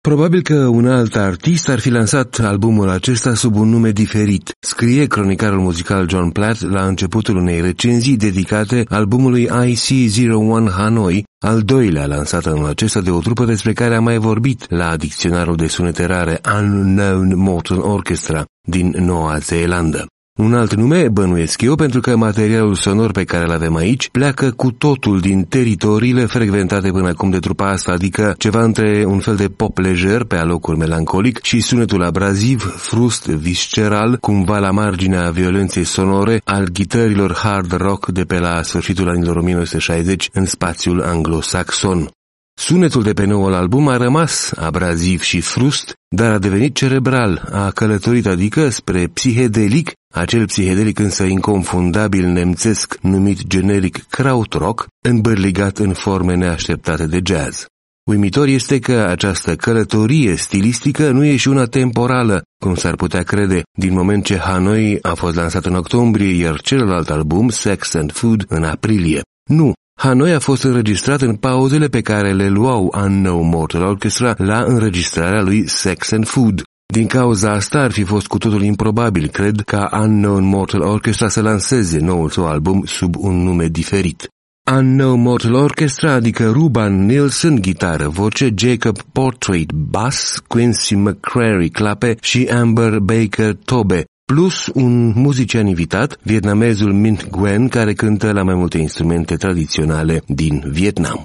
Probabil că un alt artist ar fi lansat albumul acesta sub un nume diferit, scrie cronicarul muzical John Platt la începutul unei recenzii dedicate albumului IC01 Hanoi, al doilea lansat anul acesta de o trupă despre care am mai vorbit la dicționarul de sunete rare Unknown Mortal Orchestra din Noua Zeelandă. Un alt nume, bănuiesc eu, pentru că materialul sonor pe care îl avem aici pleacă cu totul din teritoriile frecventate până acum de trupa asta, adică ceva între un fel de pop lejer pe alocuri melancolic și sunetul abraziv, frust, visceral, cumva la marginea violenței sonore al ghitărilor hard rock de pe la sfârșitul anilor 1960 în spațiul anglosaxon. Sunetul de pe noul album a rămas abraziv și frust, dar a devenit cerebral, a călătorit adică spre psihedelic, acel psihedelic însă inconfundabil nemțesc numit generic krautrock, îmbărligat în forme neașteptate de jazz. Uimitor este că această călătorie stilistică nu e și una temporală, cum s-ar putea crede, din moment ce Hanoi a fost lansat în octombrie, iar celălalt album, Sex and Food, în aprilie. Nu, Hanoi a fost înregistrat în pauzele pe care le luau Unknown Mortal Orchestra la înregistrarea lui Sex and Food. Din cauza asta ar fi fost cu totul improbabil, cred, ca Unknown Mortal Orchestra să lanseze noul său album sub un nume diferit. Unknown Mortal Orchestra, adică Ruban Nielsen, gitară, voce, Jacob Portrait, bass, Quincy McCrary, clape și Amber Baker, tobe, plus un muzician invitat, vietnamezul Minh Nguyen, care cântă la mai multe instrumente tradiționale din Vietnam.